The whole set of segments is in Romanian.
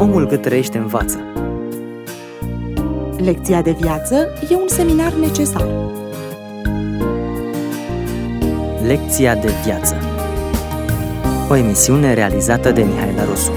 Omul cât trăiește învață. Lecția de viață e un seminar necesar. Lecția de viață. O emisiune realizată de Mihaela Rosu.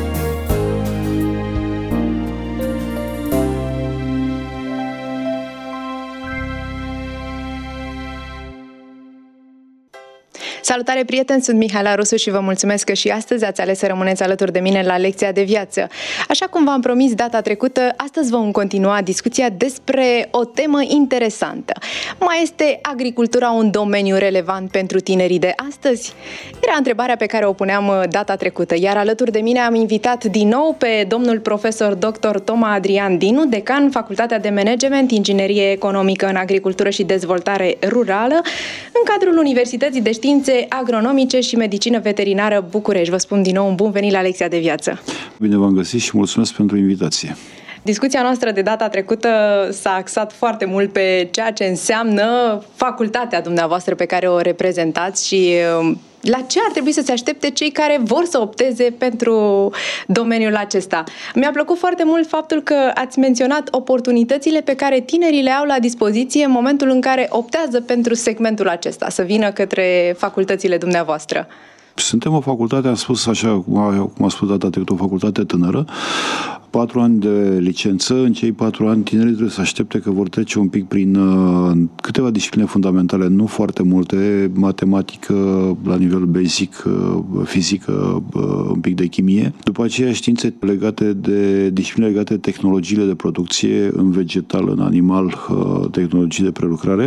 Salutare, prieteni! Sunt Mihaela Rosu și vă mulțumesc că și astăzi ați ales să rămâneți alături de mine la Lecția de viață. Așa cum v-am promis data trecută, astăzi vom continua discuția despre o temă interesantă. Mai este agricultura un domeniu relevant pentru tinerii de astăzi? Era întrebarea pe care o puneam data trecută, iar alături de mine am invitat din nou pe domnul profesor dr. Toma Adrian Dinu, decan Facultatea de Management, Inginerie Economică în Agricultură și Dezvoltare Rurală, în cadrul Universității de Științe Agronomice și Medicină Veterinară București. Vă spun din nou un bun venit la Lecția de viață. Bine v-am găsit și mulțumesc pentru invitație. Discuția noastră de data trecută s-a axat foarte mult pe ceea ce înseamnă facultatea dumneavoastră pe care o reprezentați și la ce ar trebui să se aștepte cei care vor să opteze pentru domeniul acesta. Mi-a plăcut foarte mult faptul că ați menționat oportunitățile pe care tinerii le au la dispoziție în momentul în care optează pentru segmentul acesta, să vină către facultățile dumneavoastră. Suntem o facultate, am spus așa, cum a spus data trecută, o facultate tânără, 4 ani de licență. În cei 4 ani tinerii trebuie să aștepte că vor trece un pic prin câteva discipline fundamentale, nu foarte multe, matematică la nivel basic, fizică, un pic de chimie. După aceea științe legate de discipline legate de tehnologiile de producție în vegetal, în animal, tehnologii de prelucrare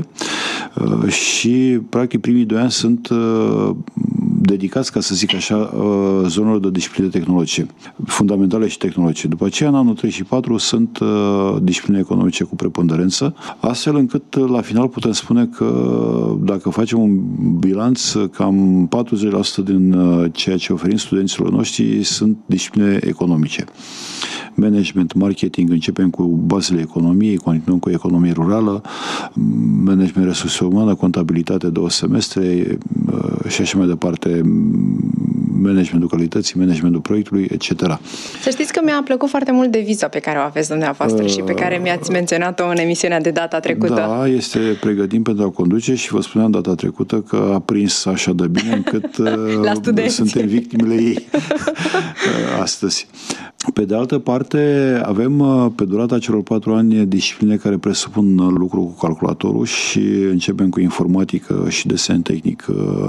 și practic primii 2 ani sunt dedicați, ca să zic așa, zonelor de discipline tehnologice, fundamentale și tehnologice. După aceea, în anul 3 și 4 sunt discipline economice cu preponderență, astfel încât la final putem spune că dacă facem un bilanț, cam 40% din ceea ce oferim studenților noștri sunt discipline economice. Management, marketing, începem cu bazele economiei, continuăm cu economie rurală, management resurse umane, contabilitate 2 semestre și așa mai departe, managementul calității, managementul proiectului, etc. Să știți că mi-a plăcut foarte mult deviza pe care o aveți dumneavoastră și pe care mi-ați menționat-o în emisiunea de data trecută. Da, este pregătim pentru a conduce și vă spuneam data trecută că a prins așa de bine încât suntem victimele ei astăzi. Pe de altă parte, avem pe durata celor 4 ani discipline care presupun lucru cu calculatorul și începem cu informatică și desen tehnic,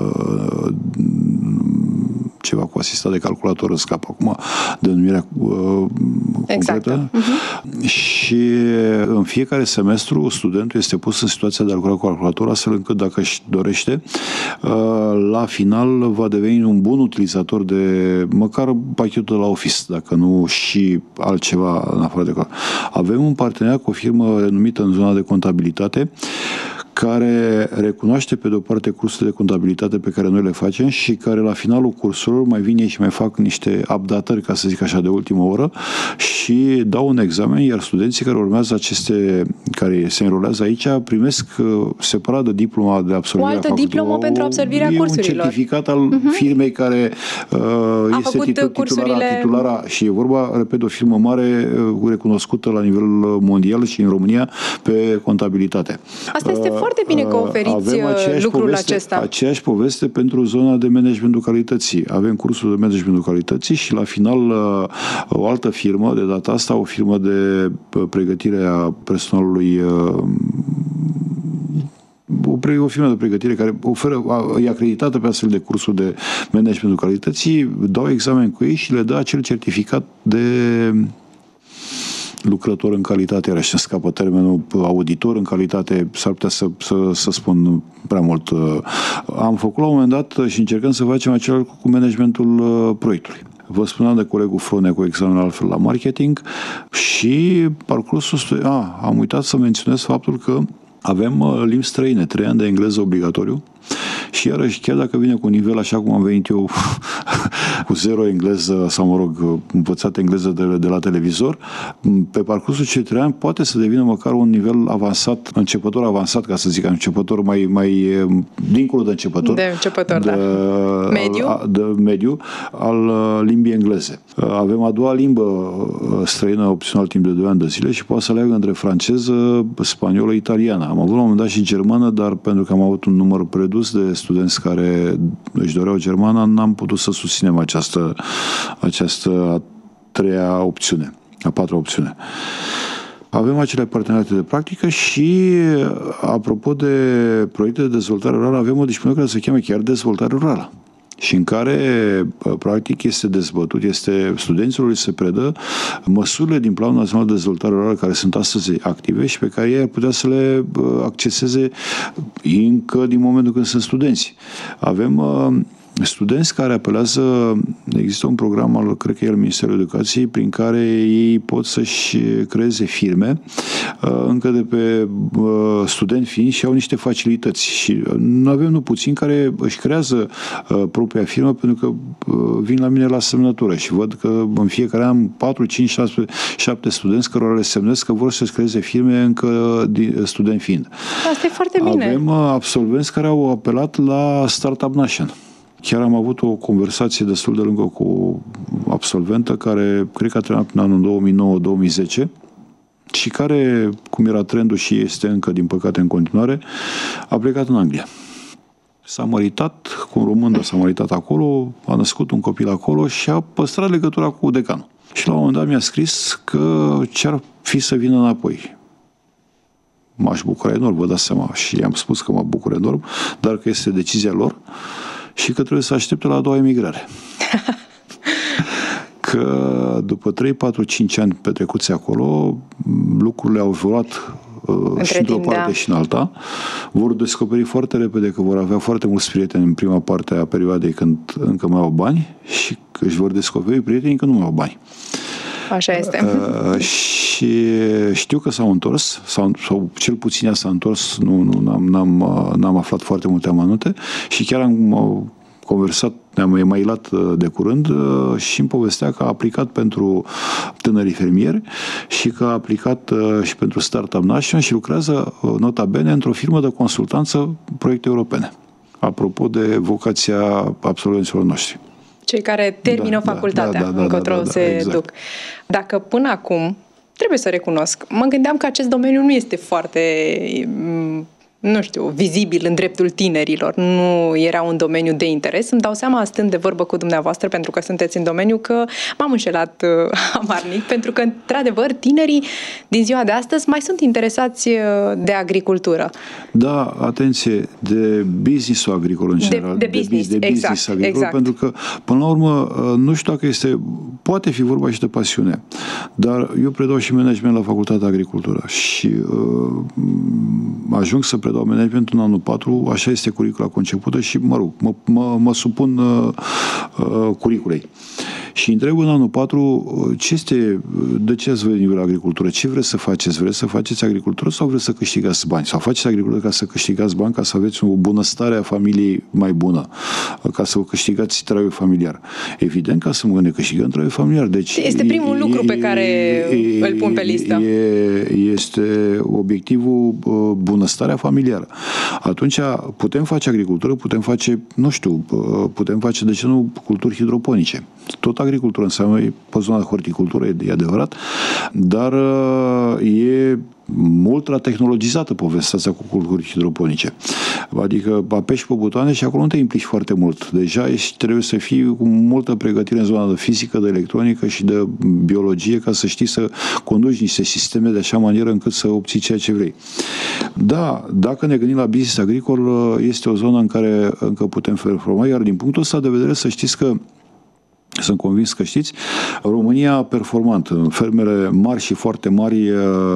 ceva cu asistat de calculator, îmi scap acum denumirea concretă. Și în fiecare semestru studentul este pus în situația de a lucra cu calculator, astfel încât dacă își dorește, la final va deveni un bun utilizator de măcar pachetul de la Office, dacă nu și altceva în afară de calculator. Avem un parteneriat cu o firmă numită în zona de contabilitate, care recunoaște pe de-o parte cursurile de contabilitate pe care noi le facem și care la finalul cursurilor mai vine și mai fac niște updatări, ca să zic așa, de ultimă oră și dau un examen, iar studenții care urmează care se înrolează aici primesc separat de diploma de absolvire. O altă diplomă pentru absolvirea cursurilor. Un certificat al firmei care este titulara și e vorba, repet, o firmă mare recunoscută la nivel mondial și în România pe contabilitate. Asta este foarte bine că oferiți lucrul acesta. Aceeași poveste pentru zona de managementul calității. Avem cursul de managementul calității și la final o altă firmă, de data asta o firmă de pregătire a personalului, o firmă de pregătire care e acreditată pe astfel de cursuri de managementul calității, dau examen cu ei și le dă acel certificat de lucrător în calitate, iar așa scapă termenul auditor în calitate, s-ar putea să spun prea mult. Am făcut la un moment dat și încercăm să facem același lucru cu managementul proiectului. Vă spuneam de colegul Frone cu examen altfel la marketing și parcursul am uitat să menționez faptul că avem limbi străine, 3 ani de engleză obligatoriu și iarăși chiar dacă vine cu un nivel așa cum am venit eu cu zero engleză sau, mă rog, învățat engleză de la televizor, pe parcursul celui 3 ani poate să devină măcar un nivel avansat, începător avansat, ca să zic, începător mai dincolo de începător. De începător, da. Mediu al limbii engleze. Avem a doua limbă străină opțional timp de 2 ani de zile și poate să aleagă între franceză, spaniolă, italiană. Am avut la un moment dat și germană, dar pentru că am avut un număr redus de studenți care își doreau germana, n-am putut să susținem această a 3-a opțiune, a 4-a opțiune. Avem acele parteneriate de practică și, apropo de proiecte de dezvoltare rurală, avem o disciplină care se cheamă chiar dezvoltare rurală și în care, practic, este dezbătut, studenților se predă măsurile din Planul Național de Dezvoltare Rurală care sunt astăzi active și pe care ei ar putea să le acceseze încă din momentul când sunt studenți. Avem studenți care apelează, există un program cred că e al Ministerului Educației, prin care ei pot să-și creeze firme încă de pe student fiind și au niște facilități. Și nu avem nu puțin care își creează propria firmă pentru că vin la mine la semnătură și văd că în fiecare an 4, 5, 6, 7 studenți cărora le semnez că vor să-și creeze firme încă student fiind. Asta e foarte bine. Avem absolvenți care au apelat la Startup Nation. Chiar am avut o conversație destul de lungă cu o absolventă care cred că a terminat în anul 2009-2010 și care, cum era trendul și este încă, din păcate, în continuare, a plecat în Anglia. S-a măritat cu un român, dar s-a măritat acolo, a născut un copil acolo și a păstrat legătura cu decanul. Și la un moment dat mi-a scris că ce-ar fi să vină înapoi. M-aș bucura enorm, vă dați seama, și i-am spus că mă bucur enorm, dar că este decizia lor și că trebuie să aștepte la a doua emigrare. Că după 3, 4, 5 ani petrecuți acolo, lucrurile au evoluat și într-o parte și în alta. Vor descoperi foarte repede că vor avea foarte mulți prieteni în prima parte a perioadei când încă mai au bani și că își vor descoperi prietenii când nu mai au bani. Așa este. Și știu că s-au întors, sau cel puțin ea s-a întors, n-am aflat foarte multe amănunte și chiar am conversat, ne-am emailat de curând și îmi povestea că a aplicat pentru tânării fermieri și că a aplicat și pentru Startup Nation și lucrează, nota bene, într-o firmă de consultanță proiecte europene. Apropo de vocația absolvenților noștri. Cei care termină facultatea, încotro se duc. Dacă până acum, trebuie să recunosc, mă gândeam că acest domeniu nu este foarte, nu știu, vizibil în dreptul tinerilor. Nu era un domeniu de interes. Îmi dau seama, stând de vorbă cu dumneavoastră, pentru că sunteți în domeniu, că m-am înșelat amarnic, pentru că, într-adevăr, tinerii din ziua de astăzi mai sunt interesați de agricultură. Da, atenție, de business-ul agricol în general. De business agricol, exact. Pentru că, până la urmă, nu știu dacă poate fi vorba și de pasiune, dar eu predau și management la Facultatea de Agricultură și ajung să predau management în anul 4, așa este curicula concepută și, mă rog, mă supun curiculei. Și întreb în anul 4 de ce ați venit la agricultură? Ce vreți să faceți? Vreți să faceți agricultură sau vreți să câștigați bani? Sau faceți agricultură ca să câștigați bani, ca să aveți o bunăstare a familiei mai bună, ca să vă câștigați traiul familiar. Evident, ca să ne câștigăm traiul familiar. Deci este primul lucru pe care îl pun pe listă. Este obiectivul bunăstarea familiară. Atunci putem face agricultură, putem face, de ce nu, culturi hidroponice. Tot agricultură înseamnă, pe zona de horticultură, e adevărat, dar e mult tehnologizată povestea asta cu culturi hidroponice. Adică apeși pe butoane și acolo nu te implici foarte mult. Deja trebuie să fii cu multă pregătire în zona de fizică, de electronică și de biologie ca să știi să conduci niște sisteme de așa manieră încât să obții ceea ce vrei. Da, dacă ne gândim la business agricol, este o zonă în care încă putem performa, iar din punctul ăsta de vedere să știți că sunt convins că știți, România a performant. Fermele mari și foarte mari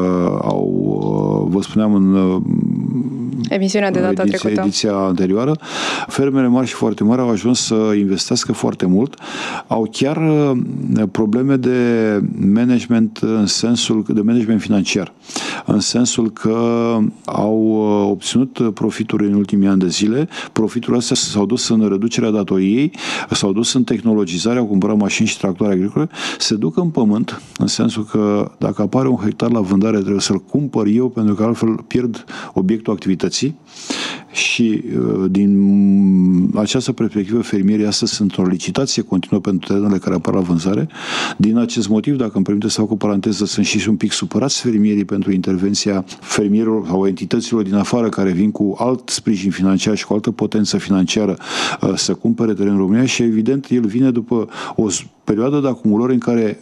vă spuneam în emisiunea de data trecută, ediția anterioară, fermele mari și foarte mari au ajuns să investească foarte mult. Au chiar probleme de management în sensul de management financiar. în sensul că au obținut profituri în ultimii ani de zile. Profiturile astea s-au dus în reducerea datoriei, s-au dus în tehnologizarea, au cumpărat mașini și tractoare agricole, se duc în pământ, în sensul că dacă apare un hectar la vândare, trebuie să-l cumpăr eu, pentru că altfel pierd obiectul activității. Și din această perspectivă, fermierii astăzi sunt o licitație continuă pentru terenurile care apar la vânzare. Din acest motiv, dacă îmi permite să fac o paranteză, sunt și un pic supărați fermierii pentru intervenția fermierilor sau entităților din afară care vin cu alt sprijin financiar și cu altă potență financiară să cumpere teren în România și evident el vine după o perioadă de acumulări în care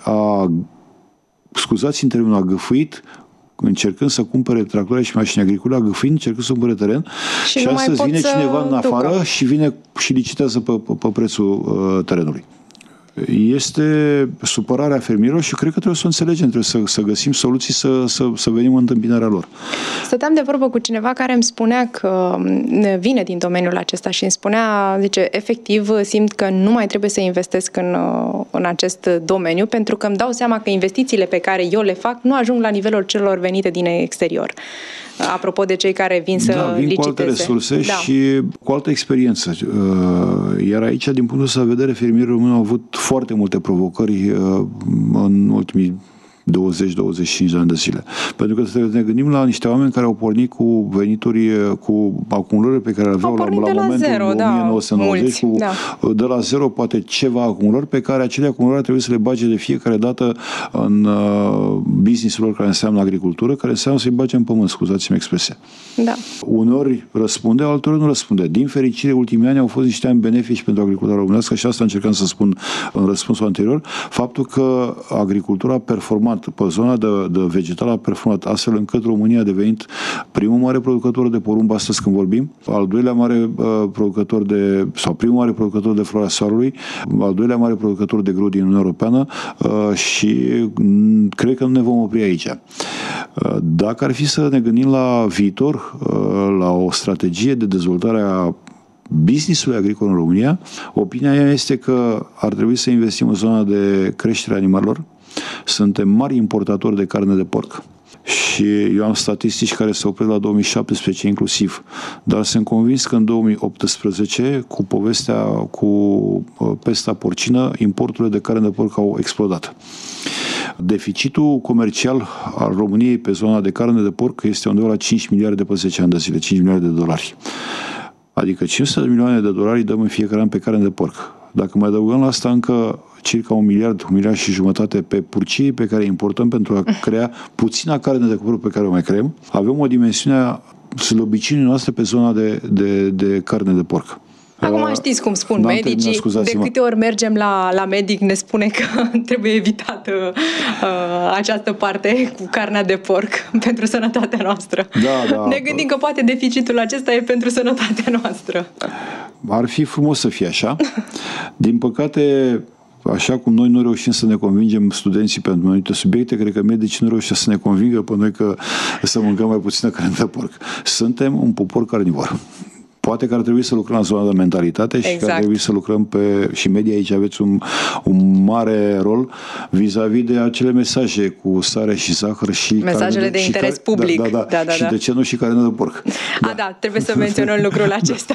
scuzați-mi termenul, a gâfâit încercând să cumpere tractoare și mașini agricole, agăfind, încercând să cumpere teren și astăzi vine cineva în afară și vine și licitează pe prețul terenului. Este supărarea fermierilor și cred că trebuie să o înțelegem, trebuie să găsim soluții să venim în întâmpinarea lor. Stăteam de vorbă cu cineva care îmi spunea că vine din domeniul acesta și îmi spunea, zice, efectiv simt că nu mai trebuie să investesc în acest domeniu pentru că îmi dau seama că investițiile pe care eu le fac nu ajung la nivelul celor venite din exterior. Apropo de cei care vin să vin liciteze. Cu alte resurse și cu altă experiență. Iar aici, din punctul ăsta de vedere, fermierii români au avut foarte multe provocări în ultimii 20-25 de ani de zile. Pentru că să ne gândim la niște oameni care au pornit cu venituri, cu acumulări pe care le aveau la momentul zero, 1990, de la zero, poate ceva acumulări pe care acele acumulări trebuie să le bage de fiecare dată în business-ul lor care înseamnă agricultură, care înseamnă să-i bage în pământ, scuzați-mi expresia. Da. Uneori răspunde, alteori nu răspunde. Din fericire, ultimii ani au fost niște ani benefici pentru agricultura românească și asta încercam să spun în răspunsul anterior, faptul că agricultura a performat pe zona de vegetală a performat astfel încât România a devenit primul mare producător de porumb astăzi când vorbim, al doilea mare producător primul mare producător de floarea soarelui, al doilea mare producător de grâu din Uniunea Europeană și cred că nu ne vom opri aici. Dacă ar fi să ne gândim la viitor, la o strategie de dezvoltare a business-ului agricol în România, opinia mea este că ar trebui să investim în zona de creștere a animalelor. Suntem mari importatori de carne de porc. Și eu am statistici care se opresc la 2017 inclusiv. Dar sunt convins că în 2018, cu povestea cu pesta porcină, importurile de carne de porc au explodat. Deficitul comercial al României pe zona de carne de porc este undeva la 5 miliarde pe 10 ani de zile, 5 miliarde de dolari. Adică 500 de milioane de dolari dăm în fiecare an pe carne de porc. Dacă mai adăugăm la asta încă circa 1 miliard și jumătate pe purcii pe care importăm pentru a crea puțina carne de porc pe care o mai creăm, avem o dimensiune a slăbiciunii noastre pe zona de carne de porc. Acum știți cum spun medicii, de câte ori mergem la medic ne spune că trebuie evitată această parte cu carnea de porc pentru sănătatea noastră. Da. Ne gândim că poate deficitul acesta e pentru sănătatea noastră. Ar fi frumos să fie așa. Din păcate, așa cum noi nu reușim să ne convingem studenții pentru anumite subiecte, cred că medicii nu reușesc să ne convingă pe noi că să mâncăm mai puțină carne de porc. Suntem un popor carnivor. Poate că ar trebui să lucrăm la zona de mentalitate și că ar trebui să lucrăm și media aici aveți un mare rol vis-a-vis de acele mesaje cu sare și zahăr și mesajele de interes public. Da. Și de ce nu și carne de porc. Trebuie să menționăm lucrul acesta.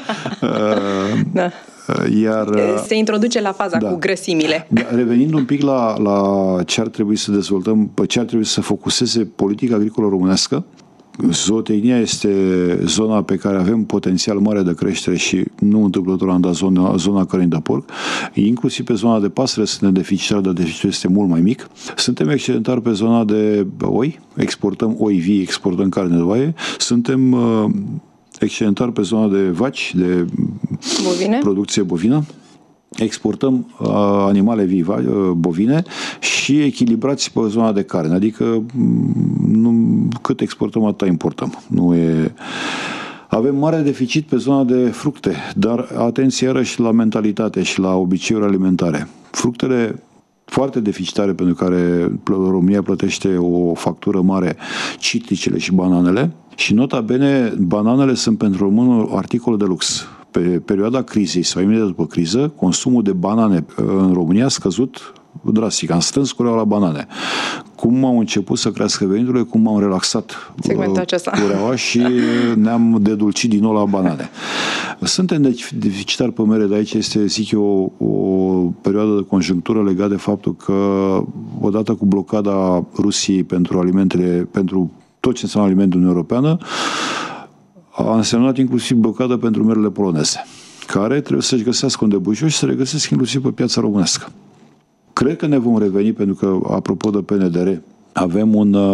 Iar se introduce la faza cu grăsimile. Revenind un pic la ce ar trebui să dezvoltăm, pe ce ar trebui să focuseze politica agricolă românească, zootehnia este zona pe care avem potențial mare de creștere și nu întâmplător am dat zona cărnii de porc. Inclusiv pe zona de pasăre suntem deficitari, dar deficitul este mult mai mic. Suntem excedentari pe zona de oi, exportăm oi vii, exportăm carne de oaie. Suntem excedentari pe zona de vaci, de producție bovină. Exportăm animale vii, bovine și echilibrați pe zona de carne. Adică cât exportăm, atât importăm. Avem mare deficit pe zona de fructe, dar atenție iarăși la mentalitate și la obiceiuri alimentare. Fructele foarte deficitare pentru care România plătește o factură mare, citricele și bananele. Și nota bene, bananele sunt pentru român articol de lux. Pe perioada crizei sau imediat după criză, consumul de banane în România a scăzut drastic. Am strâns cureaua la banane. Cum au început să crească veniturile, cum am relaxat cureaua și ne-am dedulcit din nou la banane. Suntem deficitari pe mere, dar aici este, zic eu, o perioadă de conjunctură legată de faptul că odată cu blocada Rusiei pentru alimentele, pentru tot ce înseamnă alimentul în Europeană, a însemnat inclusiv blocada pentru merele poloneze, care trebuie să-și găsească unde bușo și să regăsesc inclusiv pe piața românească. Cred că ne vom reveni, pentru că, apropo de PNDR, avem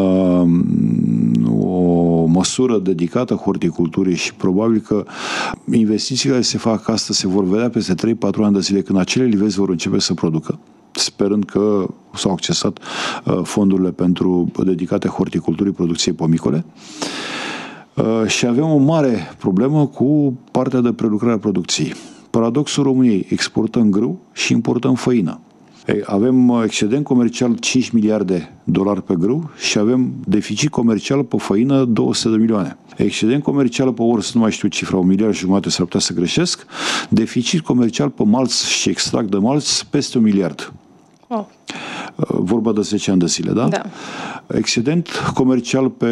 o măsură dedicată horticulturii și probabil că investițiile care se fac astăzi se vor vedea peste 3-4 ani de zile, când acele livezi vor începe să producă, sperând că s-au accesat fondurile dedicate horticulturii, producției pomicole. Și avem o mare problemă cu partea de prelucrare a producției. Paradoxul României: exportăm grâu și importăm făină. Avem excedent comercial 5 miliarde dolari pe grâu și avem deficit comercial pe făină 200 de milioane. Excedent comercial pe orz, nu mai știu cifra, 1,5 miliarde, s-ar putea să greșesc. Deficit comercial pe malț și extract de malț peste 1 miliard. Oh. Vorba de 10 ani de zile, da? Da. Excedent comercial pe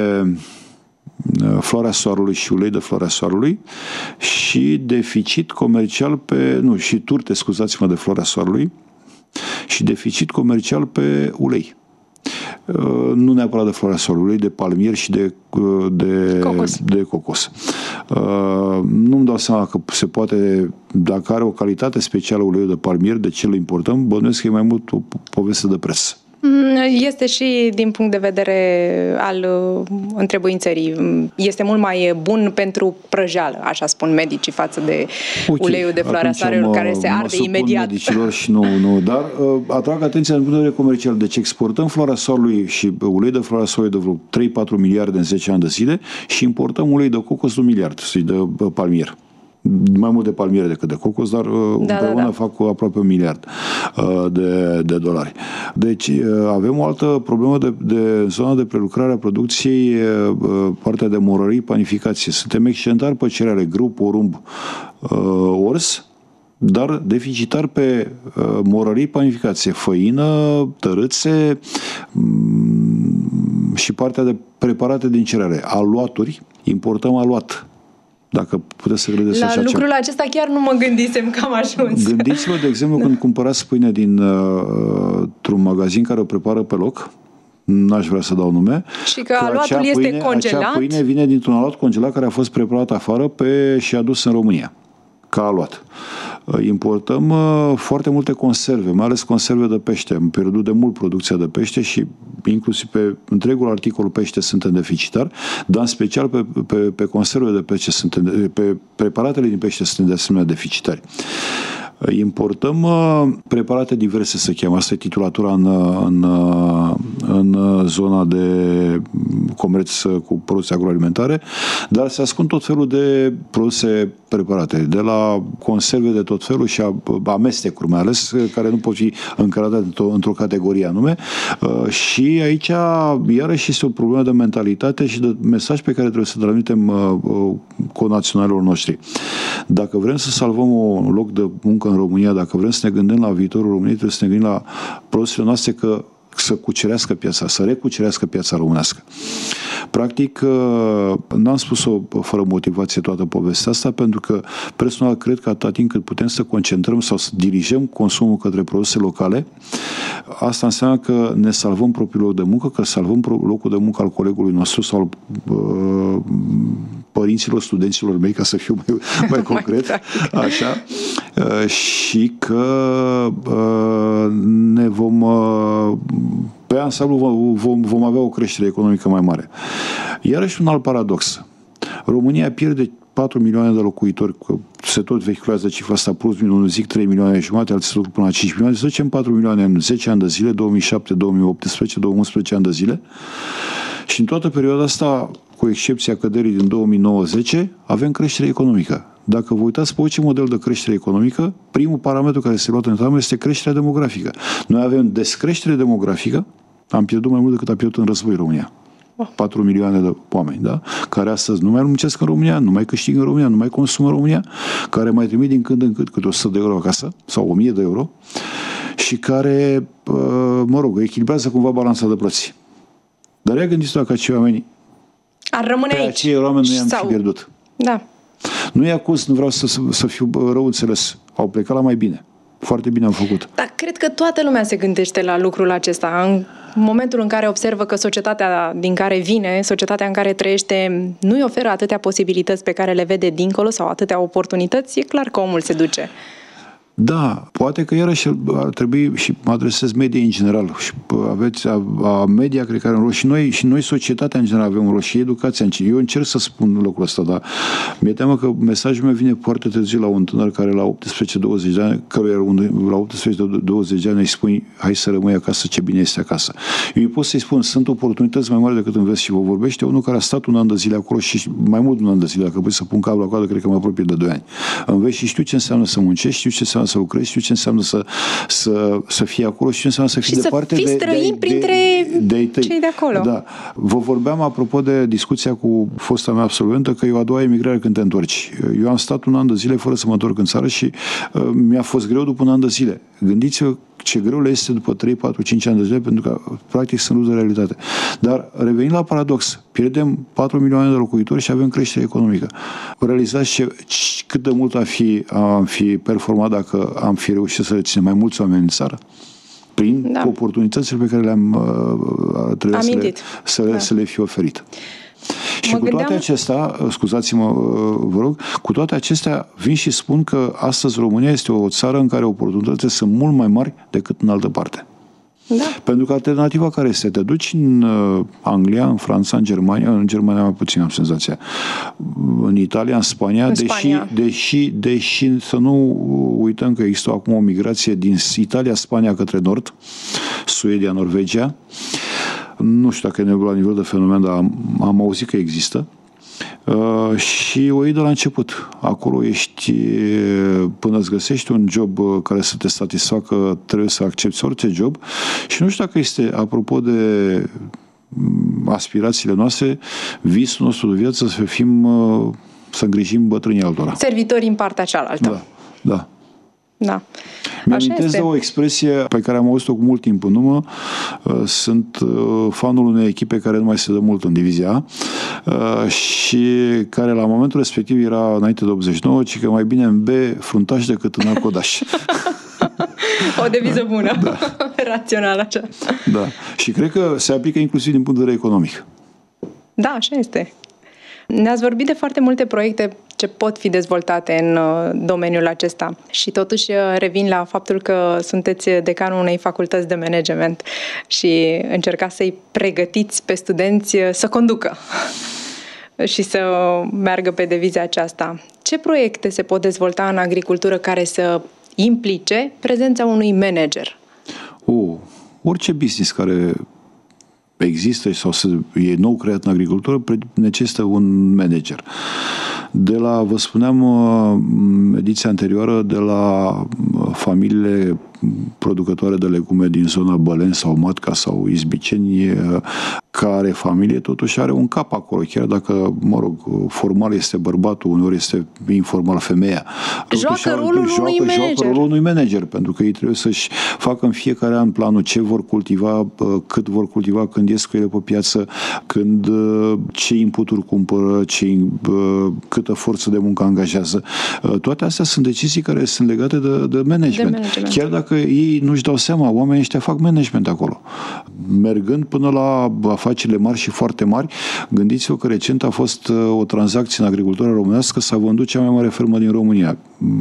floarea soarelui și ulei de floarea soarelui și deficit comercial și turte, scuzați-mă, de floarea soarelui și deficit comercial pe ulei. Nu neapărat de floarea soarelui, de palmier și de cocos. Nu-mi dau seama că se poate, dacă are o calitate specială uleiul de palmier, de ce îl importăm? Bănuiesc că e mai mult o poveste de preț. Este și din punct de vedere al întrebuințării. Este mult mai bun pentru prăjeală, așa spun medicii, față de uleiul de floarea soarelui, care se arde imediat. Medicilor și nu, dar atrag atenția din punct de vedere comercial. Deci exportăm floarea soarelui și ulei de floarea soarelui de vreo 3-4 miliarde în 10 ani de zile și importăm ulei de cocos de 1 miliard, de palmier. Mai mult de palmiere decât de cocos, dar împreună fac aproape 1 miliard de dolari. Deci avem o altă problemă de zona de prelucrare a producției, partea de morării, panificație. Suntem excedentari pe cereale, grâu, porumb, orz, dar deficitar pe morării, panificație, făină, tărâțe și partea de preparate din cereale. Aluaturi, importăm aluat. Dacă puteți să credeți așa lucrul ceva. Acesta chiar nu mă gândisem că am ajuns. Gândiți-vă, de exemplu, când cumpărați pâine dintr-un magazin care o prepară pe loc, n-aș vrea să dau nume, și că aluatul este congelat. Acea pâine vine dintr-un aluat congelat care a fost preparat afară și adus în România, ca aluat. Importăm foarte multe conserve, mai ales conserve de pește. Am pierdut de mult producția de pește și inclusiv pe întregul articol pește suntem deficitari, dar în special pe conserve de pește pe preparatele din pește suntem de asemenea deficitari. Importăm preparate diverse, se cheamă. Asta e titulatura în zona de comerț cu produse agroalimentare, dar se ascund tot felul de produse preparate, de la conserve de tot felul și amestecuri, mai ales, care nu pot fi încărate într-o categorie anume. Și aici, iarăși, este o problemă de mentalitate și de mesaj pe care trebuie să transmitem conaționalilor noștri. Dacă vrem să salvăm un loc de muncă în România, dacă vrem să ne gândim la viitorul României, trebuie să ne gândim la produsele noastre să cucerească piața, să recucerească piața românească. Practic, n-am spus-o fără motivație toată povestea asta, pentru că personal cred că atâta timp cât putem să concentrăm sau să dirijăm consumul către produse locale, asta înseamnă că ne salvăm propriul loc de muncă, că salvăm locul de muncă al colegului nostru sau al părinților, studenților mei, ca să fiu mai concret, așa, și că ne pe ansamblu vom avea o creștere economică mai mare. Iarăși un alt paradox. România pierde 4 milioane de locuitori, se tot vehiculează cifra asta, plus minus, zic 3 milioane și jumate, alții se duc până la 5 milioane, să zicem 4 milioane în 10 ani de zile, 2007, 2018, 2011 ani de zile. Și în toată perioada asta, cu excepția căderii din 2010, avem creștere economică. Dacă vă uitați pe orice model de creștere economică, primul parametru care se luat în seamă este creșterea demografică. Noi avem descreștere demografică, am pierdut mai mult decât a pierdut în război România. 4 milioane de oameni, da? Care astăzi nu mai muncesc în România, nu mai câștigă în România, nu mai consumă în România, care mai trimit din când în când câte 100 de euro acasă, sau 1000 de euro, și care, mă rog, echilibrează cumva balanța de plăți. Dar ea gândiți-vă că acei oameni ar rămâne aici. Acei oameni nu i-am fi pierdut. Da. Nu-i acuz, nu vreau să fiu rău înțeles. Au plecat la mai bine. Foarte bine au făcut. Dar cred că toată lumea se gândește la lucrul acesta. În momentul în care observă că societatea din care vine, societatea în care trăiește, nu îi oferă atâtea posibilități pe care le vede dincolo sau atâtea oportunități, e clar că omul se duce. Da, poate că iarăși ar trebui, și mă adresez mediei în general, și aveți media, cred că are un rol, și noi societatea în general avem un rol, și educația. Eu încerc să spun lucrul ăsta, dar mi-e teamă că mesajul meu vine foarte târziu la un tânăr care la 18-20 de ani, căruia la 18-20 de ani îi spui, hai să rămâi acasă, ce bine este acasă. Eu îi pot să-i spun, sunt oportunități mai mari decât înveți și vă vorbește unul care a stat un an de zile acolo și mai mult de un an de zile, dacă voi să pun capul la coadă, cred că mă apropie de 2 ani. Înveți și știu ce înseamnă să muncești, știu ce înseamnă să lucrezi, știu ce înseamnă să fii acolo, știu ce înseamnă să fii departe de străin printre cei de acolo. Da. Vă vorbeam apropo de discuția cu fosta mea absolventă că e o a doua emigrare când te întorci. Eu am stat un an de zile fără să mă întorc în țară și mi-a fost greu după un an de zile. Gândiți-vă ce greu le este după 3, 4, 5 ani de zile, pentru că practic sunt luz de realitate. Dar revenind la paradox, pierdem 4 milioane de locuitori și avem creștere economică. Realizați cât de mult am fi performat dacă am fi reușit să reținem mai mulți oameni în țară? Prin oportunitățile pe care le-am trebuit să le fi oferit. Și cu toate acestea, scuzați-mă, vă rog, cu toate acestea vin și spun că astăzi România este o țară în care oportunitățile sunt mult mai mari decât în altă parte. Da. Pentru că alternativa care este? Te duci în Anglia, în Franța, în Germania mai puțin am senzația, în Italia, în Spania, deși să nu uităm că există acum o migrație din Italia, Spania către nord, Suedia, Norvegia. Nu știu dacă e la nivel de fenomen, dar am auzit că există. Și o iei de la început. Acolo ești, până îți găsești un job care să te satisfacă, trebuie să accepti orice job. Și nu știu dacă este, apropo de aspirațiile noastre, visul nostru de viață să îngrijim bătrânii altora. Servitori în partea cealaltă. Da. Da. Mi-amintesc de o expresie pe care am auzit-o cu mult timp în urmă. Sunt fanul unei echipe care nu mai se dă mult în divizia A și care la momentul respectiv era înainte de 89, ci că mai bine în B fruntaș decât în A codaș. O deviză bună. Da. Rațională așa. Da. Și cred că se aplică inclusiv din punct de vedere economic. Da, așa este. Ne-ați vorbit de foarte multe proiecte ce pot fi dezvoltate în domeniul acesta și totuși revin la faptul că sunteți decanul unei facultăți de management și încercați să-i pregătiți pe studenți să conducă și să meargă pe deviza aceasta. Ce proiecte se pot dezvolta în agricultură care să implice prezența unui manager? Orice business care există sau e nou creat în agricultură necesită un manager. Vă spuneam ediția anterioară, de la familiile producătoare de legume din zona Bălen sau Matca sau Izbiceni, care familie totuși are un cap acolo, chiar dacă, mă rog, formal este bărbatul, uneori este informal femeia. Joacă rolul unui manager, pentru că ei trebuie să-și facă în fiecare an planul ce vor cultiva, cât vor cultiva, când ies cu ele pe piață, ce inputuri cumpără, câtă forță de muncă angajează. Toate astea sunt decizii care sunt legate de management. Chiar dacă ei nu-și dau seama, oamenii ăștia fac management acolo. Mergând până la afacerile mari și foarte mari, gândiți-vă că recent a fost o tranzacție în agricultura românească, s-a vândut cea mai mare fermă din România.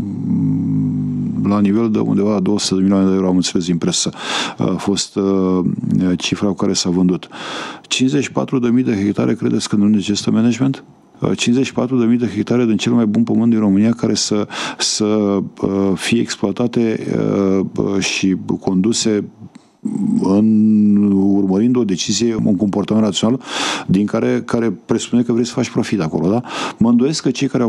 La nivel de undeva 200 de milioane de euro, am înțeles din presă. A fost cifra cu care s-a vândut. 54.000 de hectare, credeți că nu necesită management? 54.000 de hectare din cel mai bun pământ din România care să fie exploatate și conduse urmărind o decizie, un comportament rațional care presupune că vrei să faci profit acolo, da? Mă îndoiesc că cei care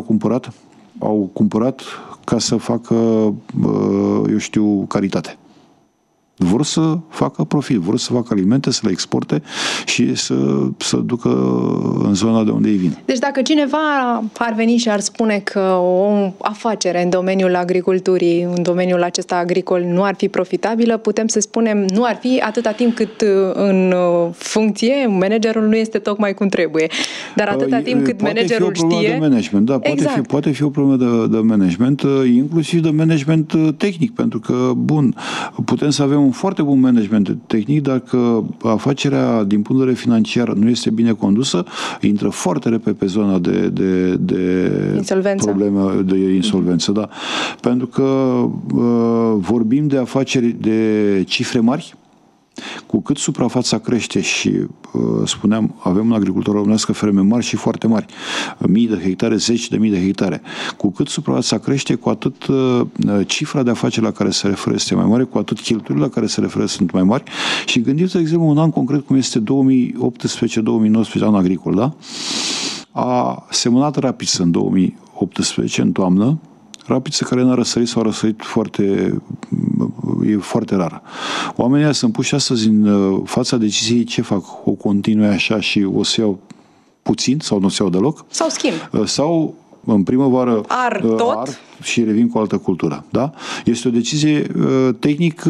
au cumpărat ca să facă, caritate. Vor să facă profit, vor să facă alimente, să le exporte și să ducă în zona de unde ei vin. Deci dacă cineva ar veni și ar spune că o afacere în domeniul agriculturii, în domeniul acesta agricol, nu ar fi profitabilă, putem să spunem nu ar fi atâta timp cât în funcție managerul nu este tocmai cum trebuie. Dar atâta timp cât managerul știe... De management, da, exact. Poate fi o problemă de management, inclusiv de management tehnic, pentru că, bun, putem să avem un foarte bun management tehnic, dacă afacerea din punct de vedere financiar nu este bine condusă, intră foarte repede pe zona de probleme de insolvență. Da. Pentru că vorbim de afaceri de cifre mari, cu cât suprafața crește și, spuneam, avem în agricultură românească ferme mari și foarte mari, mii de hectare, zeci de mii de hectare. Cu cât suprafața crește, cu atât cifra de afaceri la care se referă este mai mare, cu atât cheltuielile la care se referă sunt mai mari. Și gândiți, de exemplu, un an concret cum este 2018-2019, an agricol, da? A semănat rapiță în 2018, în toamnă, rapiță care n-a răsărit sau a răsărit e foarte rară. Oamenii sunt puși astăzi în fața deciziei ce fac, o continue așa și o să iau puțin sau nu o să iau deloc. Sau schimb. Sau în primăvară ar și revin cu altă cultură. Da? Este o decizie tehnic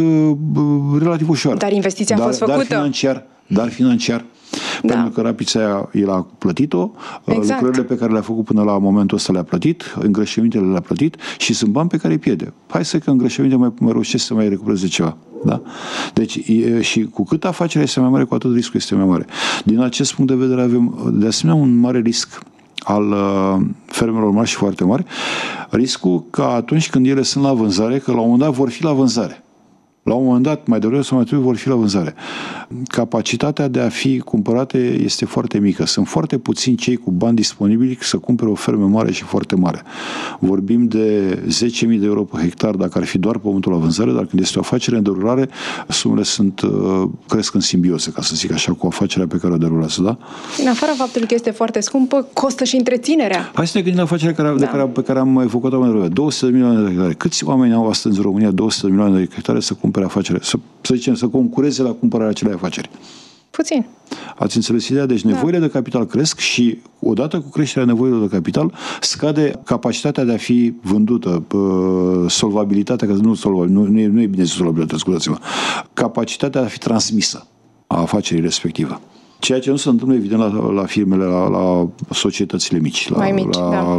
relativ ușoară. Dar investiția a fost făcută. Dar financiar. Da. Pentru că rapița aia el a plătit-o, exact. Lucrările pe care le-a făcut până la momentul ăsta le-a plătit, îngrășămintele le-a plătit și sunt bani pe care îi pierde. Hai să că îngrășămintele mai reușesc să mai recupereze ceva. Da? Deci, și cu cât afacerea este mai mare, cu atât riscul este mai mare. Din acest punct de vedere avem, de asemenea, un mare risc al fermelor mari și foarte mari. Riscul că atunci când ele sunt la vânzare, că la un moment dat vor fi la vânzare. La un moment dat, mai devreme sau mai târziu, vor fi la vânzare. Capacitatea de a fi cumpărate este foarte mică. Sunt foarte puțini cei cu bani disponibili să cumpere o fermă mare și foarte mare. Vorbim de 10.000 de euro pe hectar dacă ar fi doar pământul la vânzare, dar când este o afacere în derulare, sumele cresc în simbioză, ca să zic așa, cu afacerea pe care o derulează, da? În afara faptului că este foarte scumpă, costă și întreținerea. Hai să ne gândim la afacerea pe care am evocat-o mai devreme. 200 de milioane de hectare. Câți oameni au astăzi în România 200 de milioane de hectare să cumpere afacere, să zicem, să concureze la cumpărarea acelei afaceri? Puțin. Ați înțeles ideea? Deci nevoile de capital cresc și odată cu creșterea nevoilor de capital scade capacitatea de a fi vândută, solvabilitatea, că nu e bine zis solvabilitatea, scuzați-mă, capacitatea de a fi transmisă a afacerii respectivă. Ceea ce nu se întâmplă, evident, la firmele, la societățile mici. Mai mici,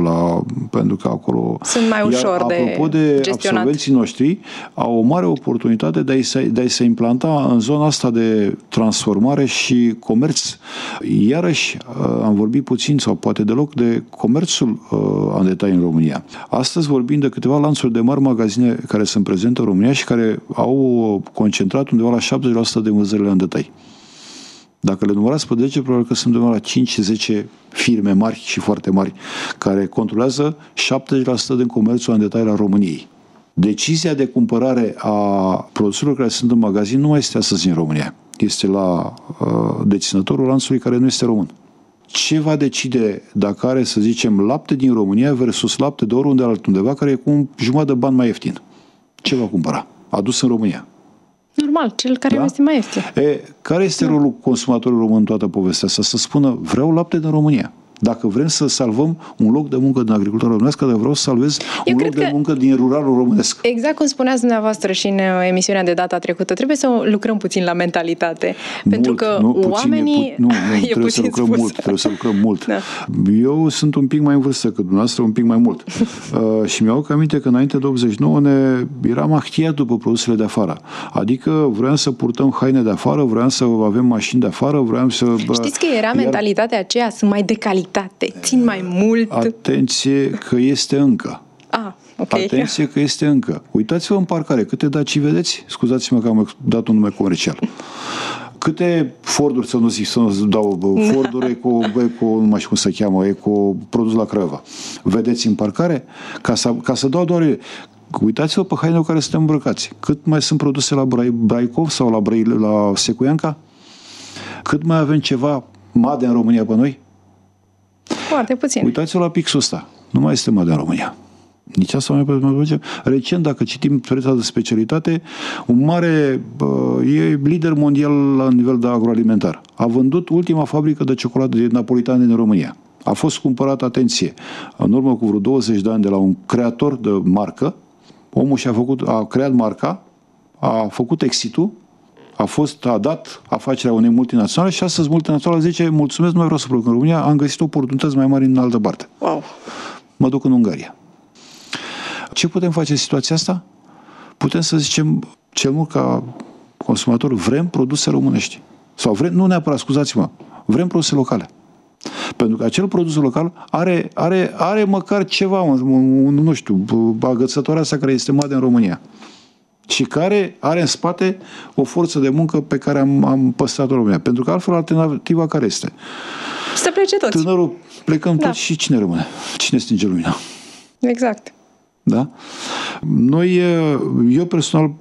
pentru că acolo... Sunt mai ușor de apropo de gestionat. absolvenții noștri, au o mare oportunitate de a se implanta în zona asta de transformare și comerț. Iarăși, am vorbit puțin sau poate deloc de comerțul în detaliu în România. Astăzi vorbim de câteva lanțuri de mari magazine care sunt prezente în România și care au concentrat undeva la 70% de vânzările în detai. Dacă le numărați pe 10, probabil că sunt undeva la 5-10 firme mari și foarte mari care controlează 70% din comerțul în detaliu al României. Decizia de cumpărare a produselor care sunt în magazin nu mai este astăzi în România. Este la deținătorul lanțului care nu este român. Ce va decide dacă are, să zicem, lapte din România versus lapte de oriunde altundeva care e cu un jumătate de bani mai ieftin? Ce va cumpăra? Adus în România. Normal, cel care este mai ieftin. Care este rolul consumatorului român în toată povestea asta? Să spună, vreau lapte din România. Dacă vrem să salvăm un loc de muncă din agricultura românească, dacă vreau să salvez un loc de muncă din ruralul românesc. Exact cum spuneați dumneavoastră și în emisiunea de data trecută, trebuie să lucrăm puțin la mentalitate. Pentru că oamenii... Trebuie să lucrăm mult. Da. Eu sunt un pic mai în vârstă, că dumneavoastră un pic mai mult. Și mi-au aminte că înainte de 89 eram ahtiat după produsele de afară. Adică vreau să purtăm haine de afară, vreau să avem mașini de afară, vreau să... Știți că era mentalitatea aceea, sunt mai de calitate, țin mai mult. Atenție că este încă. Okay. Atenție că este încă. Uitați-vă în parcare, câte Daci vedeți? Scuzați-mă că am dat un nume comercial. Câte Forduri, să nu dau Forduri, Eco, nu mai știu cum se cheamă, Eco, produs la Craiova. Vedeți în parcare? Ca să dau doar... Uitați-vă pe hainele cu care suntem îmbrăcați. Cât mai sunt produse la Braicov sau la Secuianca? Cât mai avem ceva made în România pe noi? Foarte puțin. Uitați-vă la pixul ăsta. Nu mai este made în România. Nici asta mai putem face. Recent, dacă citim presa de specialitate, un mare e lider mondial la nivel de agroalimentar. A vândut ultima fabrică de ciocolată de napolitane din România. A fost cumpărat, atenție, în urmă cu vreo 20 de ani de la un creator de marcă. Omul a creat marca, a făcut exit-ul, a dat afacerea unei multinaționale și astăzi multinaționala zice: mulțumesc, nu mai vreau să produc în România, am găsit oportunități mai mari în altă parte. Wow. Mă duc în Ungaria. Ce putem face în situația asta? Putem să zicem, cel mult ca consumator, vrem produse românești. Sau nu neapărat, scuzați-mă, vrem produse locale. Pentru că acel produs local are măcar ceva, nu știu, agățătoarea asta care este mare în România. Și care are în spate o forță de muncă pe care am păstrat-o în România. Pentru că altfel alternativa care este? Să plece toți. Tânărul, plecăm toți și cine rămâne? Cine stinge lumina? Exact. Da? Eu personal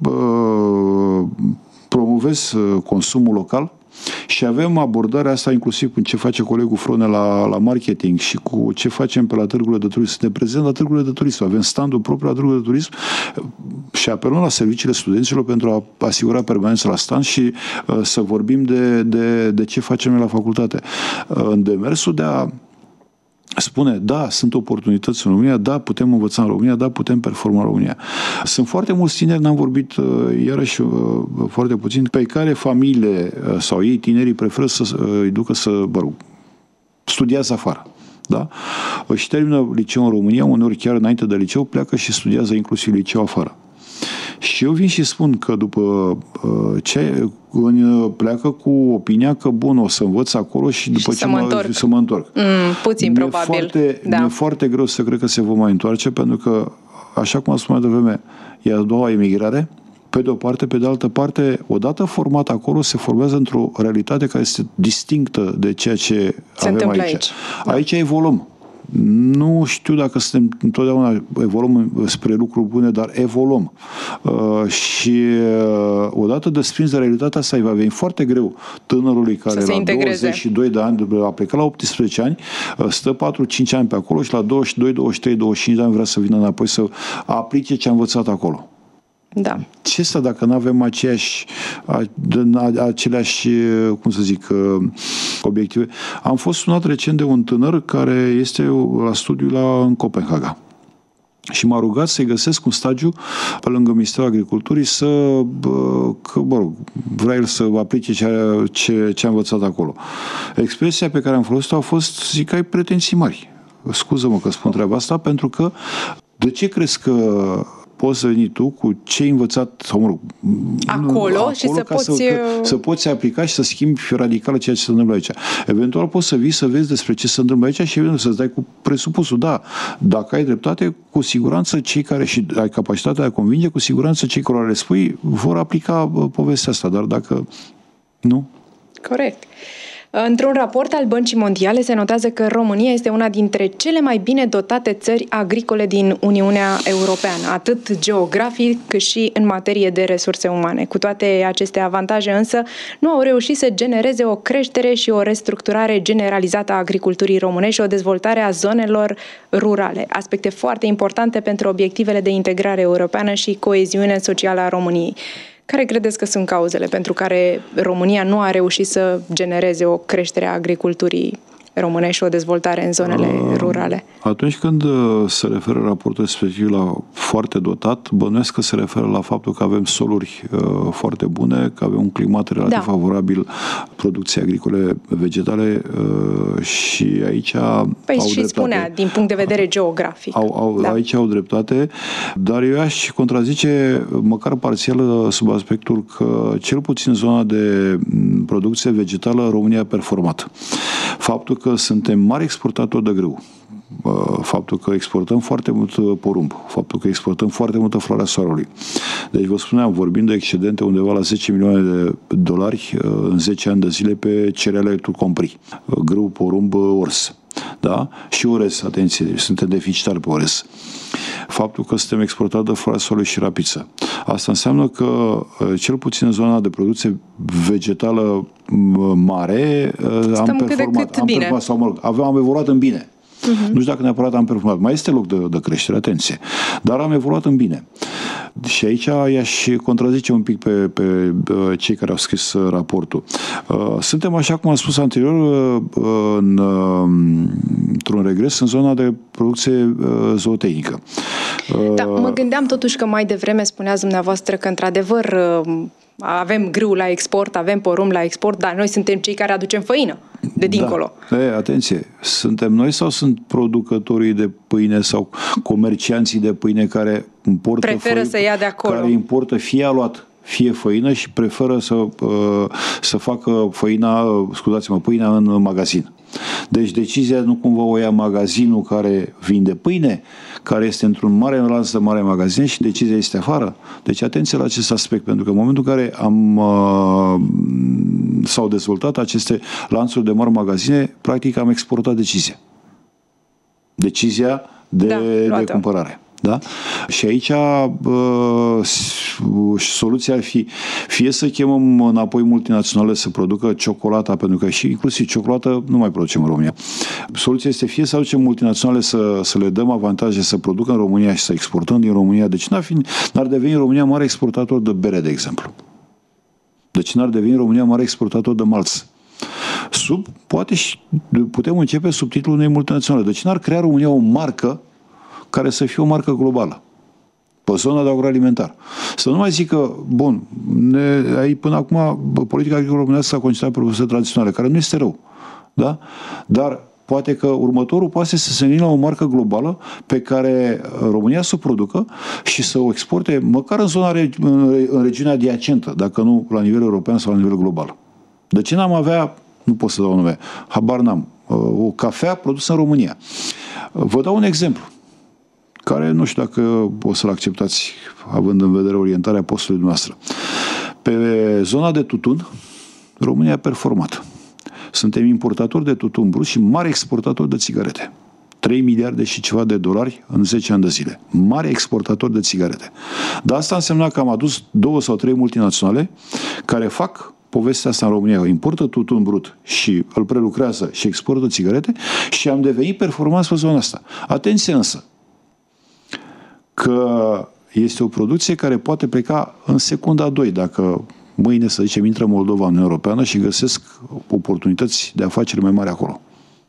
promovez consumul local și avem abordarea asta inclusiv cu ce face colegul Frone la marketing și cu ce facem pe la târgurile de turism. Suntem prezenți la târgurile de turism. Avem standul propriu la târgurile de turism și apelăm la serviciile studenților pentru a asigura permanență la stand și să vorbim de ce facem noi la facultate. În demersul de a spune, da, sunt oportunități în România, da, putem învăța în România, da, putem performa în România. Sunt foarte mulți tineri, n-am vorbit iarăși foarte puțin, pe care familiile sau ei, tinerii, preferă să îi ducă să, studiază afară. Da? Și termină liceul în România, uneori chiar înainte de liceu, pleacă și studiază inclusiv liceu afară. Și eu vin și spun că după ce pleacă cu opinia că bun, o să învăț acolo și după ce să mă întorc. Puțin probabil. Mi-e foarte greu să cred că se vor mai întoarce, pentru că, așa cum am spus mai devreme, e a doua emigrare, pe de o parte, pe de altă parte, odată format acolo, se formează într-o realitate care este distinctă de ceea ce avem aici. Aici evoluăm. Nu știu dacă suntem întotdeauna evoluăm spre lucruri bune, dar evoluăm. Și odată desprins de realitatea asta, îi va veni foarte greu tânărului care la 22 de ani, a plecat la 18 ani, stă 4-5 ani pe acolo și la 22, 23, 25 de ani vrea să vină înapoi să aplice ce a învățat acolo. Da. Ce asta dacă nu avem aceleași, cum să zic, obiective? Am fost sunat recent de un tânăr care este la studiu în Copenhaga. Și m-a rugat să-i găsesc un stagiu pe lângă Ministerul Agriculturii vrea el să aplice ce a învățat acolo. Expresia pe care am folosit-o a fost, zic, ai pretenții mari. Scuză-mă că spun treaba asta, pentru că de ce crezi că poți să veni tu cu ce ai învățat sau acolo și să poți aplica și să schimbi radical ceea ce se întâmplă aici. Eventual poți să vii să vezi despre ce se întâmplă aici și eventual să-ți dai cu presupusul. Da, dacă ai dreptate, cu siguranță cei care și ai capacitatea de a convinge, cu siguranță cei care le spui vor aplica povestea asta, dar dacă nu... Corect. Într-un raport al Băncii Mondiale se notează că România este una dintre cele mai bine dotate țări agricole din Uniunea Europeană, atât geografic cât și în materie de resurse umane. Cu toate aceste avantaje însă, nu au reușit să genereze o creștere și o restructurare generalizată a agriculturii românești și o dezvoltare a zonelor rurale, aspecte foarte importante pentru obiectivele de integrare europeană și coeziune socială a României. Care credeți că sunt cauzele pentru care România nu a reușit să genereze o creștere a agriculturii românești și o dezvoltare în zonele rurale? Atunci când se referă raportul respectiv la foarte dotat, bănuiesc că se referă la faptul că avem soluri foarte bune, că avem un climat relativ favorabil producției agricole vegetale și aici au și spunea, din punct de vedere geografic. Aici au dreptate, dar eu aș contrazice măcar parțial sub aspectul că cel puțin zona de producție vegetală România a performat. Faptul că suntem mari exportatori de grâu, faptul că exportăm foarte mult porumb, faptul că exportăm foarte multă floarea soarelui. Deci vă spuneam, vorbim de excedente undeva la 10 milioane de dolari în 10 ani de zile pe cereale tout compris. Grâu, porumb, ors. Da? Și orez, atenție, suntem deficitari pe orez. Faptul că suntem exportați de floarea soarelui și rapiță. Asta înseamnă că, cel puțin în zona de producție vegetală mare, am performat. Am evoluat în bine. Nu știu dacă neapărat am performat. Mai este loc de creștere, atenție. Dar am evoluat în bine. Și aici i-aș contrazice un pic pe cei care au scris raportul. Suntem, așa cum am spus anterior, într-un regres în zona de producție zootehnică. Da, mă gândeam totuși că mai devreme spuneați dumneavoastră că într-adevăr avem grâu la export, avem porumb la export, dar noi suntem cei care aducem făină de dincolo. Da. Atenție, suntem noi sau sunt producătorii de pâine sau comercianții de pâine care importă preferă să ia de acolo, care importă fie aluat, fie făină și preferă să facă pâinea în magazin. Deci decizia nu cumva o ia magazinul care vinde pâine, care este într-un mare lanț de mare magazine, și decizia este afară. Deci atenție la acest aspect, pentru că în momentul în care s-au dezvoltat aceste lanțuri de mari magazine, practic am exportat decizia de cumpărare. Da? Și aici soluția ar fi fie să chemăm înapoi multinaționale să producă ciocolata, pentru că și inclusiv ciocolată nu mai producem în România. Soluția este fie să aducem multinaționale să le dăm avantaje să producă în România și să exportăm din România. Deci n-ar deveni România mare exportator de bere, de exemplu. Deci n-ar deveni România mare exportator de malț. Poate și putem începe sub titlul unei multinaționale. Deci n-ar crea România o marcă care să fie o marcă globală pe zona de agroalimentar. Să nu mai zic că, până acum politica agricolă românească s-a concentrat pe produse tradiționale, care nu este rău. Da? Dar poate că următorul pas este să se gândim la o marcă globală pe care România să o producă și să o exporte măcar în regiunea adiacentă, dacă nu la nivel european sau la nivel global. De ce n-am avea, nu pot să dau nume, habar n-am, o cafea produsă în România? Vă dau un exemplu care nu știu dacă o să-l acceptați, având în vedere orientarea postului noastră. Pe zona de tutun, România a performat. Suntem importatori de tutun brut și mari exportatori de țigarete. 3 miliarde și ceva de dolari în 10 ani de zile. Mari exportatori de țigarete. Dar asta însemna că am adus 2 sau 3 multinaționale care fac povestea asta în România, importă tutun brut și îl prelucrează și exportă țigarete și am devenit performanți pe zona asta. Atenție însă, că este o producție care poate pleca în secunda 2, dacă mâine, să zicem, intră Moldova în Uniunea Europeană și găsesc oportunități de afaceri mai mari acolo.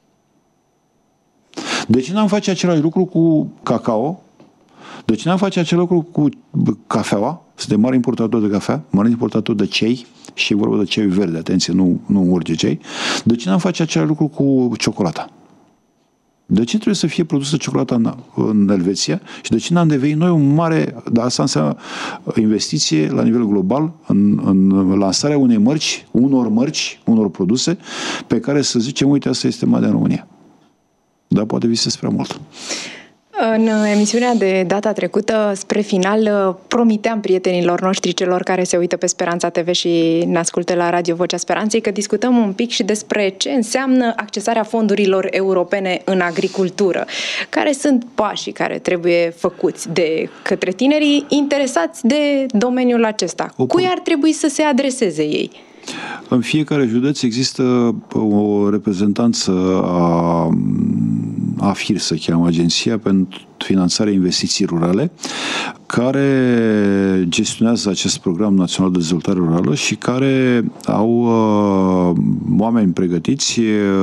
De ce n-am face același lucru cu cacao? De ce n-am face același lucru cu cafeaua? Suntem mari importatori de cafea, mari importatori de cei, și e vorba de cei verde, atenție, nu orice cei. De ce n-am face același lucru cu ciocolata? De ce trebuie să fie produsă ciocolata în Elveția și de ce n-am devenit noi un mare, dar asta înseamnă investiție la nivel global în lansarea unor produse pe care să zicem, uite, asta este mai de în România. Dar poate visez prea mult. În emisiunea de data trecută, spre final, promiteam prietenilor noștri, celor care se uită pe Speranța TV și ne ascultă la Radio Vocea Speranței, că discutăm un pic și despre ce înseamnă accesarea fondurilor europene în agricultură. Care sunt pașii care trebuie făcuți de către tinerii interesați de domeniul acesta? Cui ar trebui să se adreseze ei? În fiecare județ există o reprezentanță a AFIR, se cheamă, Agenția pentru Finanțarea Investiții Rurale, care gestionează acest program național de dezvoltare rurală și care au oameni pregătiți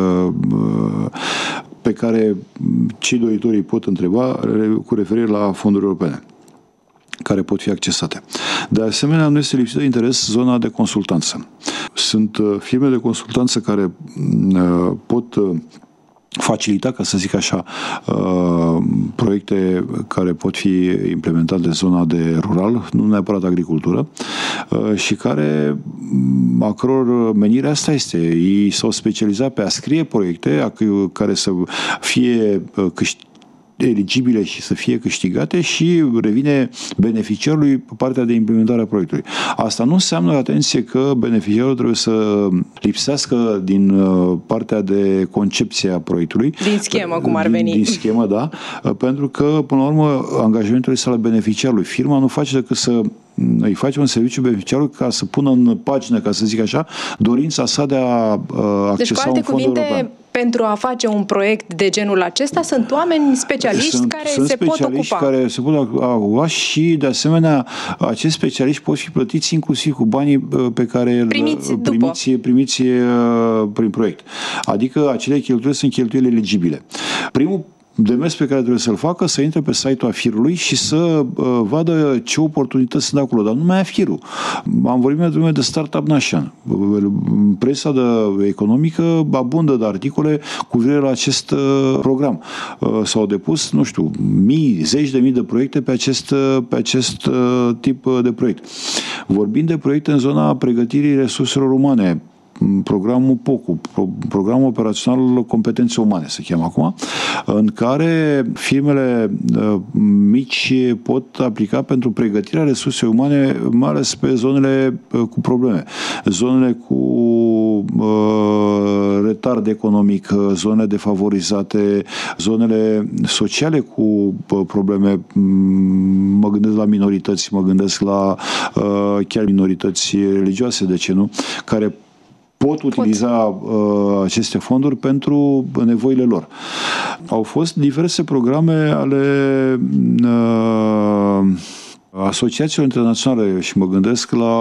pe care cei doritori pot întreba cu referire la fonduri europene care pot fi accesate. De asemenea, nu este lipsită de interes zona de consultanță. Sunt firme de consultanță care pot facilita, ca să zic așa, proiecte care pot fi implementate în zona de rural, nu neapărat agricultură, și care, a căror menire asta este. Ei s-au specializat pe a scrie proiecte care să fie eligibile și să fie câștigate și revine beneficiarului partea de implementare a proiectului. Asta nu înseamnă, atenție, că beneficiarul trebuie să lipsească din partea de concepție a proiectului. Din schemă, cum ar veni. Din schemă, da. Pentru că, până la urmă, angajamentul este al beneficiarului. Firma nu face decât să îi facem un serviciu beneficiarului ca să pună în pagină, ca să zic așa, dorința sa de a accesa un fond european. Pentru a face un proiect de genul acesta sunt oameni specialiști care se pot ocupa. Care se pot ocupa și, de asemenea, acești specialiști pot fi plătiți inclusiv cu banii pe care primiți prin proiect. Adică acele cheltuieli sunt cheltuieli eligibile. Primul demers pe care trebuie să-l facă, să intre pe site-ul AFIR-ului și să vadă ce oportunități sunt acolo. Dar nu mai AFIR-ul. Am vorbit mai de Startup Nation. Presa economică abundă de articole cu privire la acest program. S-au depus, nu știu, zeci de mii de proiecte pe acest tip de proiect. Vorbind de proiecte în zona pregătirii resurselor umane, programul POCU, programul operațional competențe umane se cheamă acum, în care firmele mici pot aplica pentru pregătirea resursei umane, mai ales pe zonele cu probleme, zonele cu retard economic, zonele defavorizate, zonele sociale cu probleme. Mă gândesc la minorități, mă gândesc la chiar minorități religioase, de ce nu, care pot utiliza aceste fonduri pentru nevoile lor. Au fost diverse programe ale asociațiilor internaționale și mă gândesc la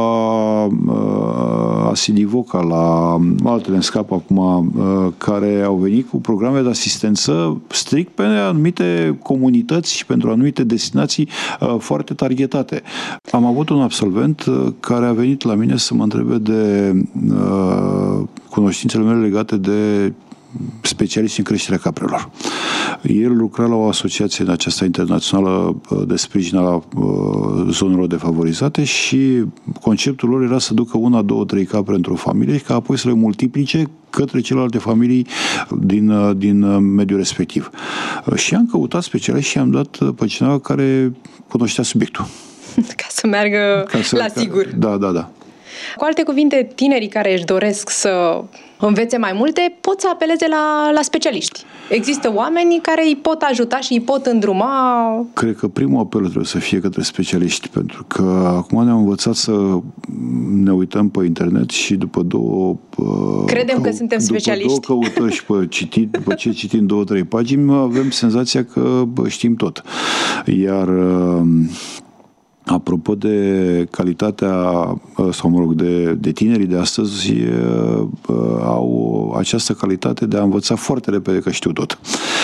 Asidivoca, la altele, în scap acum, care au venit cu programe de asistență strict pe anumite comunități și pentru anumite destinații foarte targetate. Am avut un absolvent care a venit la mine să mă întrebe de cunoștințele mele legate de specialiști în creșterea caprelor. El lucra la o asociație în aceasta internațională de sprijin la zonelor defavorizate și conceptul lor era să ducă 1, 2, 3 capre într-o familie și ca apoi să le multiplice către celelalte familii din mediul respectiv. Și am căutat specialiști și am dat pe cineva care cunoștea subiectul. Ca să meargă la sigur. Da. Cu alte cuvinte, tinerii care își doresc să învețe mai multe pot să apeleze la specialiști. Există oameni care îi pot ajuta și îi pot îndruma. Cred că primul apel trebuie să fie către specialiști, pentru că acum ne-am învățat să ne uităm pe internet și după credem că suntem specialiști. După 2 căutări și după ce citim 2-3 pagini, avem senzația că știm tot. Iar apropo de calitatea, sau mă rog, de tinerii de astăzi, au această calitate de a învăța foarte repede că știu tot.